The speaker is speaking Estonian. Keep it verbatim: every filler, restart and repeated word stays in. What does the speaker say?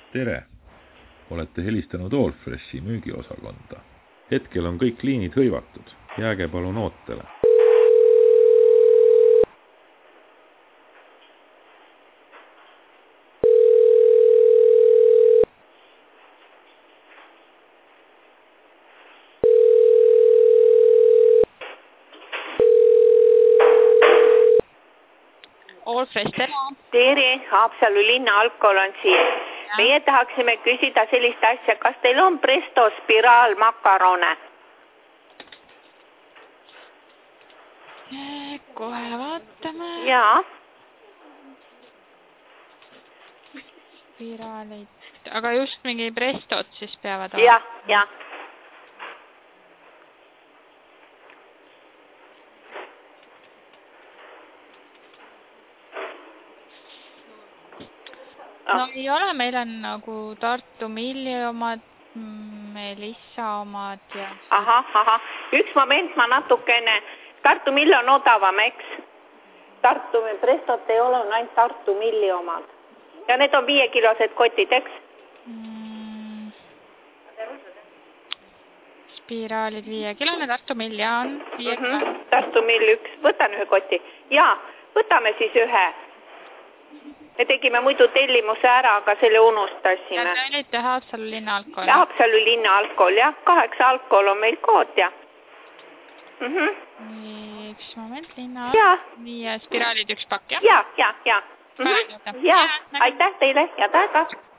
Tere! Olete helistanud Allfreshi müügiosakonda. Hetkel on kõik liinid hõivatud. Jääge palun ootele. Allfresh, tere! Tere, Haapsalu linna alkohol on siin. Meie tahaksime küsida sellist asja, kas teil on Presto spiraalmakarone? Kohe vaatame. Jaa. Spiraalid. Aga just mingi Prestot siis peavad olema? Jah, jah. No ei ole, meil on nagu Tartu Milli omad, Melissa omad ja... Aha, aha. Üks moment ma natukene... Tartu Mill on odavam, eks? Tartu Prestot ei ole, on ainult Tartu Milli omad. Ja need on viiekilosed kotid, eks? Mm. Spiraalid viiekilone, Tartu Mill ja on viiekilone. Mm -hmm. Tartu Mill üks. Võtan ühe koti. Jaa, võtame siis ühe. Me tegime muidu tellimuse ära, aga selle unustasime. Ja te olite Haapsalu linna alkohol? Haapsalu linna alkohol, jah. Kaheksa alkohol on meil kood, jah. Mm -hmm. Nii, üks moment, linna ja. Nii, ja spiraalid üks pakk, jah? Ja, ja, ja. Mm -hmm. Ja, aitäh teile, head aega.